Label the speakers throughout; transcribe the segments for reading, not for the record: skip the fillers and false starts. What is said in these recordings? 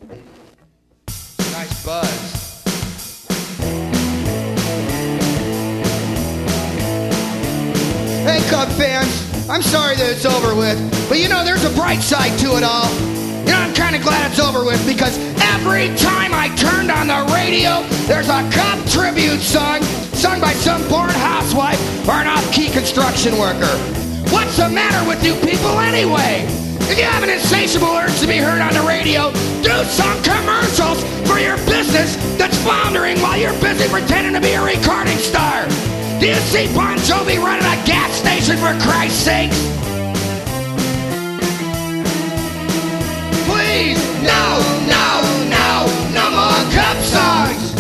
Speaker 1: Nice buzz. Hey, Cub fans, I'm sorry that it's over with, but you know, there's a bright side to it all. You know, I'm kind of glad it's over with because every time I turned on the radio, there's a Cub tribute song sung by some born housewife or an off-key construction worker. What's the matter with you people anyway? If you have an insatiable urge to be heard on the radio, do some commercials for your business that's floundering while you're busy pretending to be a recording star. Do you see Bon Jovi running a gas station, for Christ's sakes? Please, no more Cub songs.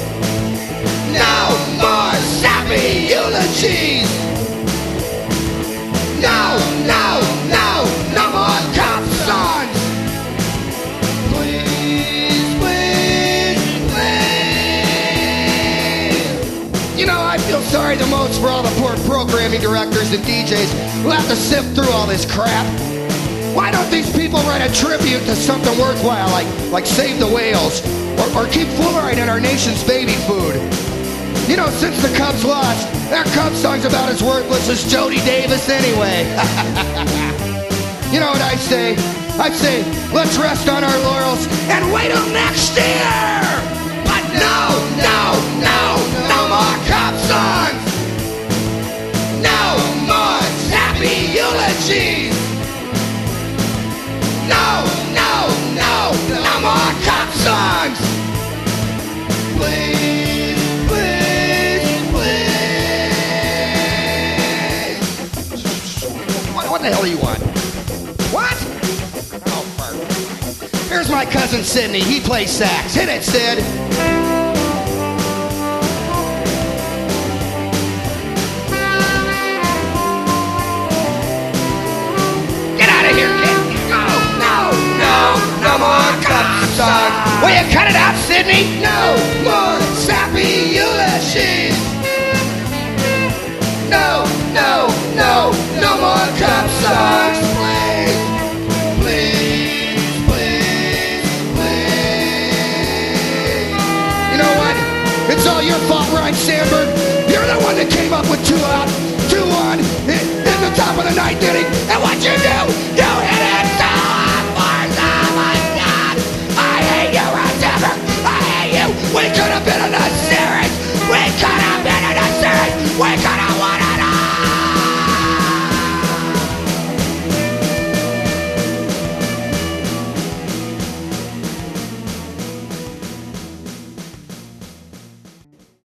Speaker 1: No more sappy eulogies. No more Cub songs. Please. You know, I feel sorry the most for all the poor programming directors and DJs who have to sift through all this crap. Why don't these people write a tribute to something worthwhile like Save the Whales or keep fluoride in our nation's baby food? You know, since the Cubs lost, their Cub song's about as worthless as Jody Davis anyway. You know what I say? I say, let's rest on our laurels and wait till next year! But no more Cub songs! No more sappy eulogies! No more Cub songs! Please. What the hell do you want? What? Oh, fuck. Here's my cousin Sidney. He plays sax. Hit it, Sid. Get out of here, kid. No more Cub songs. Will you cut it out, Sidney? No more